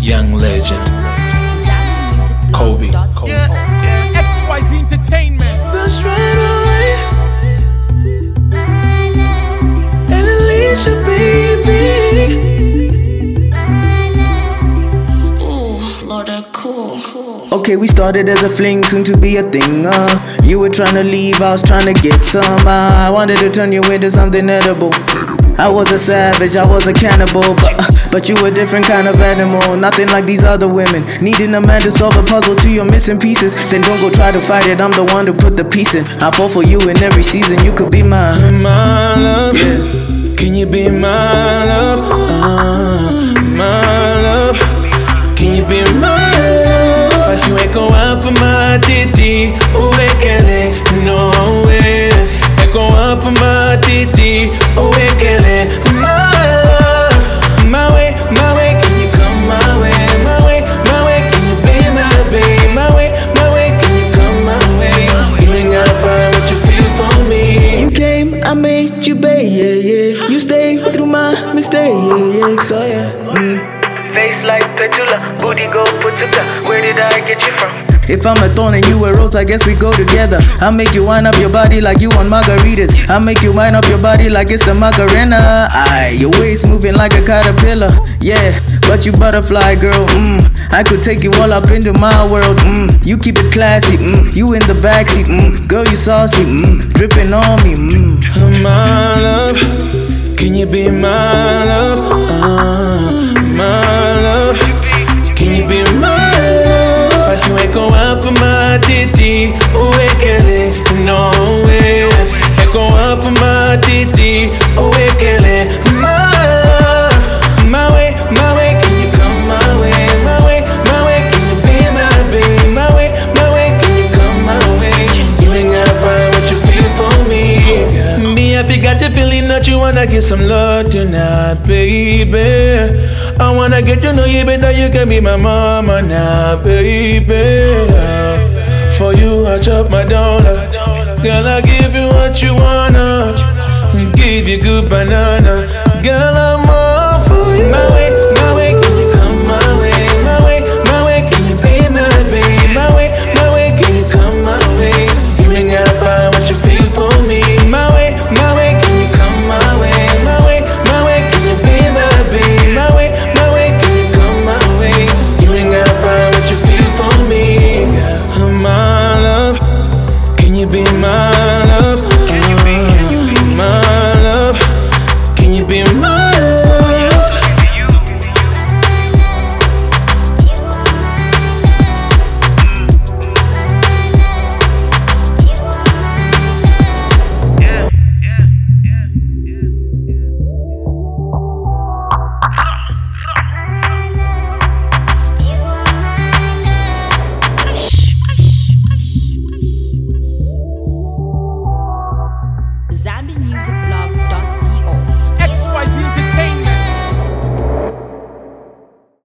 Young legend, Kobe. XYZ Entertainment. Let's run away and Alicia, baby. Ooh, Lord, that cool. Okay, we started as a fling, soon to be a thing. You were trying to leave, I was trying to get some. I wanted to turn you into something edible. I was a savage, I was a cannibal, but you a different kind of animal. Nothing like these other women. Needing a man to solve a puzzle to your missing pieces. Then don't go try to fight it, I'm the one to put the piece in. I fall for you in every season, you could be my love, yeah. Can you be my love? My love. Can you be my love? But you ain't go out for my titi. Uwekele, no way. Ain't go out for my titi. Uwekele, my love. My way, can you come my way? My way, can you be my babe? My way, can you come my way? You ain't gotta find what you feel for me. You came, I made you babe, yeah. You stayed through my mistake, yeah. So yeah. Face like Petula, booty go put to bed. Where did I get you from? If I'm a thorn and you a rose, I guess we go together. I make you wind up your body like you on margaritas. I make you wind up your body like it's the Macarena. Your waist moving like a caterpillar. Yeah, but you butterfly, girl. I could take you all up into my world. You keep it classy. You in the backseat. Girl, you saucy. Dripping on me. My love, can you be my love? My love, can you be my love? But you ain't go out for my titi. Uwekele, no way. Ain't go out for my titi. Uwekele, my love. My way, can you come my way? My way, can you be my babe? My way, can you come my way? You ain't gotta find what you feel for me. Me, I got the feeling that you wanna get some love tonight, baby. I wanna get to know you better, you can be my mama now, baby. For you, I chop my dollar. Girl, I give you what you wanna, give you good banana. Girl, I'm